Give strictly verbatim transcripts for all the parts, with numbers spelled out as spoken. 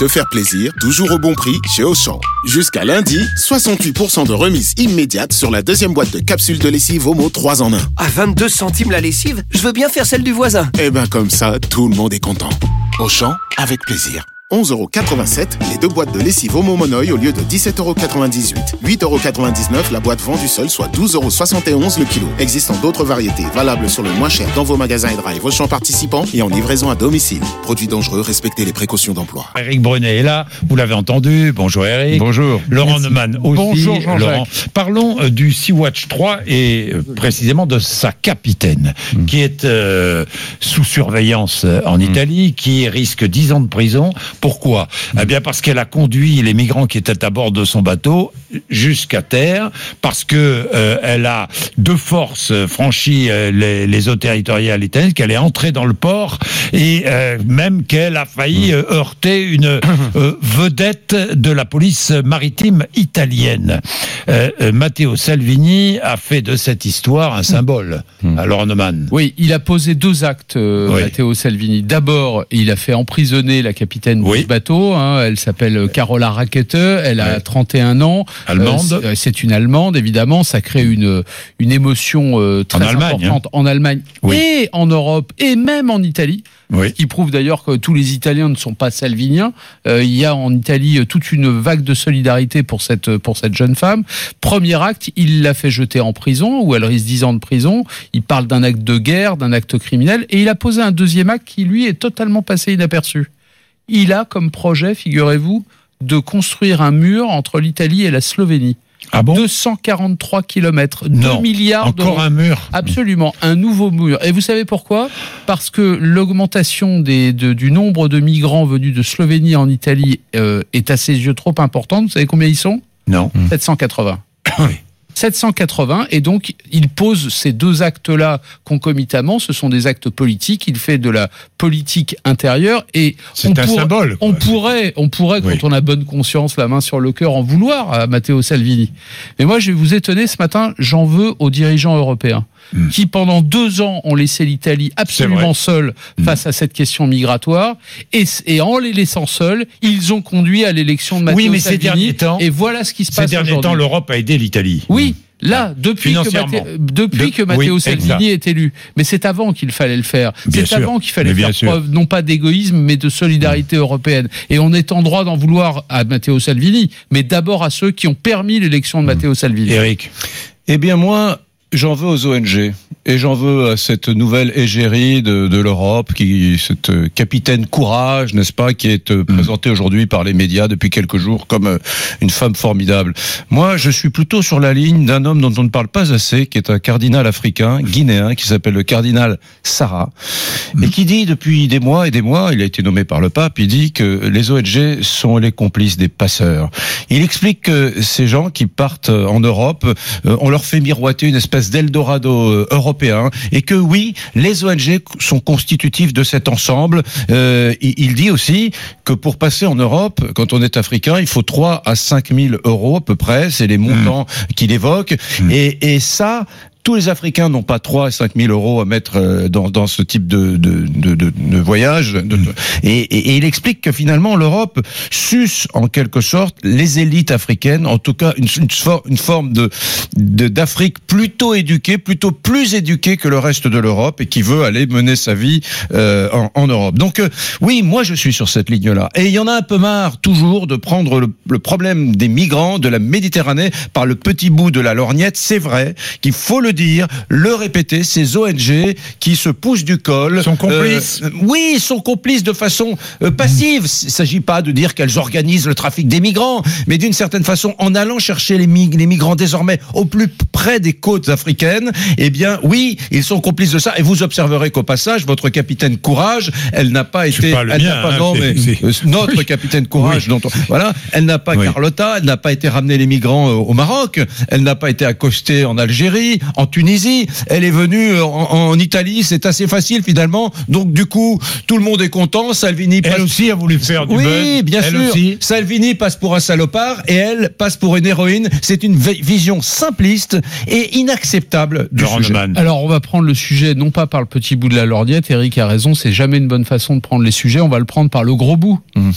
se faire plaisir, toujours au bon prix chez Auchan. Jusqu'à lundi, soixante-huit pour cent de remise immédiate sur la deuxième boîte de capsules de lessive Omo trois en un. À vingt-deux centimes la lessive, je veux bien faire celle du voisin. Eh ben comme ça, tout le monde est content. Auchan, avec plaisir. onze euros quatre-vingt-sept, les deux boîtes de lessive Omo Monoï au lieu de dix-sept euros quatre-vingt-dix-huit. huit euros quatre-vingt-dix-neuf la boîte vendue seule, soit douze euros soixante et onze le kilo. Existant d'autres variétés, valables sur le moins cher dans vos magasins et drive Auchan participants et en livraison à domicile. Produits dangereux, respectez les précautions d'emploi. Éric Brunet est là, vous l'avez entendu. Bonjour Éric. Bonjour. Laurent Neumann aussi. Bonjour Jean-Jacques. Laurent. Parlons euh, du Sea-Watch trois et euh, précisément de sa capitaine mmh. qui est euh, sous surveillance euh, en mmh. Italie, qui risque dix ans de prison. Pourquoi ? Eh bien parce qu'elle a conduit les migrants qui étaient à bord de son bateau jusqu'à terre, parce que euh, elle a de force franchi euh, les, les eaux territoriales italiennes, qu'elle est entrée dans le port et euh, même qu'elle a failli euh, heurter une euh, vedette de la police maritime italienne. Euh, euh, Matteo Salvini a fait de cette histoire un symbole. Mmh. Alors Neumann. Oui, il a posé deux actes, euh, oui. Matteo Salvini. D'abord, il a fait emprisonner la capitaine oui. du bateau. Hein, elle s'appelle Carola Rackete, elle a oui. trente et un ans. Allemande. Euh, c'est une Allemande, évidemment. Ça crée une, une émotion euh, très en Allemagne, importante hein. en Allemagne oui. et en Europe et même en Italie. Oui. Ce qui prouve d'ailleurs que tous les Italiens ne sont pas salviniens. Euh, il y a en Italie toute une vague de solidarité pour cette, pour cette jeune femme. Premier acte, il l'a fait jeter en prison, où elle risque dix ans de prison. Il parle d'un acte de guerre, d'un acte criminel. Et il a posé un deuxième acte qui, lui, est totalement passé inaperçu. Il a comme projet, figurez-vous, de construire un mur entre l'Italie et la Slovénie. Ah bon ? deux cent quarante-trois kilomètres, non, deux milliards d'euros. Encore un mur ? Absolument, un nouveau mur. Et vous savez pourquoi ? Parce que l'augmentation des, de, du nombre de migrants venus de Slovénie en Italie euh, est à ses yeux trop importante. Vous savez combien ils sont ? Non. sept cent quatre-vingts. Oui. sept cent quatre-vingts, et donc il pose ces deux actes-là concomitamment. Ce sont des actes politiques. Il fait de la politique intérieure et c'est on un pour, symbole. On pourrait, on pourrait, oui. quand on a bonne conscience, la main sur le cœur, en vouloir à Matteo Salvini. Mais moi, je vais vous étonner ce matin. J'en veux aux dirigeants européens mmh. qui, pendant deux ans, ont laissé l'Italie absolument seule mmh. face à cette question migratoire, et, et en les laissant seuls, ils ont conduit à l'élection de Matteo oui, mais Salvini. Ces derniers temps, et voilà ce qui se ces passe derniers aujourd'hui. temps, l'Europe a aidé l'Italie. Oui. Là, depuis que, Matteo, depuis de, que Matteo oui, Salvini est élu. Mais c'est avant qu'il fallait le faire. Bien c'est sûr, avant qu'il fallait faire sûr. preuve, non pas d'égoïsme, mais de solidarité mmh. européenne. Et on est en droit d'en vouloir à Matteo Salvini, mais d'abord à ceux qui ont permis l'élection de Matteo Salvini. Éric. Eh bien, moi, j'en veux aux O N G. Et j'en veux à cette nouvelle égérie de, de l'Europe, qui, cette capitaine Courage, n'est-ce pas, qui est mmh. présentée aujourd'hui par les médias depuis quelques jours comme une femme formidable. Moi, je suis plutôt sur la ligne d'un homme dont on ne parle pas assez, qui est un cardinal africain, guinéen, qui s'appelle le cardinal Sarah, mmh. et qui dit depuis des mois et des mois, il a été nommé par le pape, il dit que les O N G sont les complices des passeurs. Il explique que ces gens qui partent en Europe, on leur fait miroiter une espèce d'Eldorado européen, et que oui, les O N G sont constitutifs de cet ensemble. Euh, il dit aussi que pour passer en Europe, quand on est africain, il faut trois à cinq mille euros à peu près, c'est les montants mmh. qu'il évoque, mmh. et, et ça... Tous les Africains n'ont pas trois à cinq mille euros à mettre dans, dans ce type de, de, de, de, de voyage. De, mmh. et, et, et il explique que finalement l'Europe suce en quelque sorte les élites africaines, en tout cas une, une, une forme de, de, d'Afrique plutôt éduquée, plutôt plus éduquée que le reste de l'Europe, et qui veut aller mener sa vie euh, en, en Europe. Donc euh, oui, moi je suis sur cette ligne-là. Et il y en a un peu marre toujours de prendre le, le problème des migrants de la Méditerranée par le petit bout de la lorgnette. C'est vrai qu'il faut le dire, le répéter, ces O N G qui se poussent du col. Sont complices. Euh, oui, sont complices de façon euh, passive. Il ne s'agit pas de dire qu'elles organisent le trafic des migrants, mais d'une certaine façon, en allant chercher les, mig- les migrants désormais au plus près des côtes africaines, eh bien, oui, ils sont complices de ça. Et vous observerez qu'au passage, votre capitaine Courage, elle n'a pas été... Pas le elle mien, n'a pas, hein, non, c'est, mais c'est... notre oui. capitaine Courage, oui. dont on, voilà, elle n'a pas oui. Carlotta, elle n'a pas été ramener les migrants au Maroc, elle n'a pas été accostée en Algérie, en Tunisie, elle est venue en, en Italie, c'est assez facile finalement. Donc du coup, tout le monde est content. Salvini passe... Elle aussi a voulu faire du oui, buzz. Oui, bien elle sûr. Aussi. Salvini passe pour un salopard et elle passe pour une héroïne. C'est une vision simpliste et inacceptable du Laurent sujet. Neumann. Alors on va prendre le sujet non pas par le petit bout de la lorgnette. Eric a raison, c'est jamais une bonne façon de prendre les sujets. On va le prendre par le gros bout. Mmh.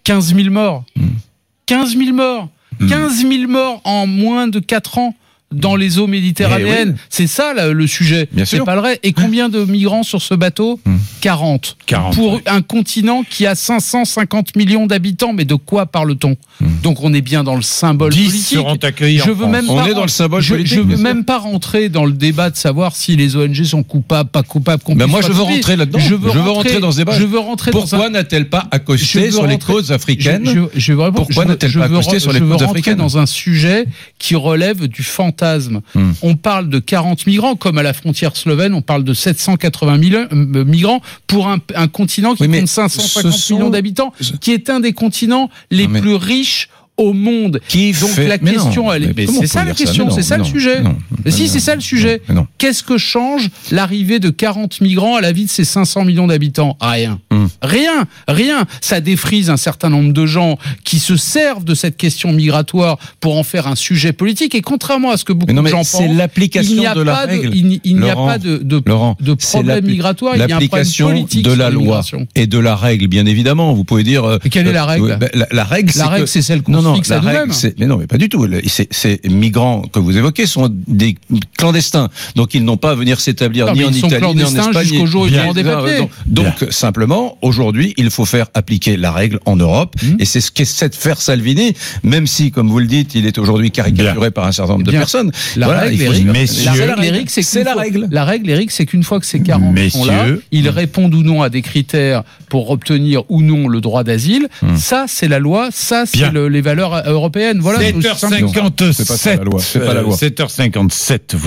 quinze mille morts. quinze mille morts. quinze mille morts en moins de quatre ans. Dans les eaux méditerranéennes, oui. C'est ça là, le sujet. Bien c'est sûr. pas le vrai. Et combien de migrants sur ce bateau ? quarante. quarante. Pour un continent qui a cinq cent cinquante millions d'habitants. Mais de quoi parle-t-on ? Mmh. Donc on est bien dans le symbole dix politique. seront accueillis je en veux même On pas est dans le symbole je, politique. Je veux même pas rentrer dans le débat de savoir si les O N G sont coupables, pas coupables. Ben moi je veux rentrer là-dedans. Je veux, je veux rentrer, rentrer dans ce débat. Je veux rentrer. Pourquoi dans un... n'a-t-elle pas accosté sur les côtes africaines ? je, je, je veux répondre, Pourquoi je n'a-t-elle veux, pas accosté veux, sur les côtes africaines ? Je veux rentrer dans un sujet qui relève du fantasme. Hmm. On parle de quarante migrants, comme à la frontière slovène, on parle de sept cent quatre-vingt mille migrants pour un, un continent qui oui, compte cinq cent cinquante sont... millions d'habitants, qui est un des continents les non, plus riches au monde. Qui Donc fait... la question, non, elle est... c'est ça la question, c'est ça le sujet. Non, non, si, non, c'est ça le sujet. Qu'est-ce que change l'arrivée de quarante migrants à la vie de ces cinq cents millions d'habitants ? Rien. Hum. Rien, rien. Ça défrise un certain nombre de gens qui se servent de cette question migratoire pour en faire un sujet politique. Et contrairement à ce que beaucoup non, de gens c'est pensent, l'application il n'y a de la pas règle. De, il, il n'y Laurent, a pas de, de, Laurent, de problème migratoire. Il y a un problème politique de la loi et de la règle, bien évidemment. Vous pouvez dire. Et quelle euh, est la règle ? bah, la, la règle, la c'est règle, que... c'est celle qu'on non, non, fixe à nous-mêmes. Mais non, mais pas du tout. Ces, ces migrants que vous évoquez sont des clandestins, donc ils n'ont pas à venir s'établir non, ni en Italie ni en Espagne. Jusqu'au jour où ils demandent des papiers. Donc, donc simplement, aujourd'hui, il faut faire appliquer la règle en Europe, mmh. et c'est ce qu'essaie de faire Salvini, même si, comme vous le dites, il est aujourd'hui caricaturé Bien. par un certain nombre de Bien. personnes. La voilà, règle, il faut Eric, messieurs, la règle, Eric, c'est, c'est la fois, règle. La règle, Eric, c'est qu'une fois que ces quarante sont là, ils répondent ou non à des critères pour obtenir ou non le droit d'asile. Mmh. Ça, c'est la loi. Ça, c'est le, les valeurs européennes. Voilà. sept heures cinquante-sept. C'est pas ça, la loi. C'est pas la loi. sept heures cinquante-sept.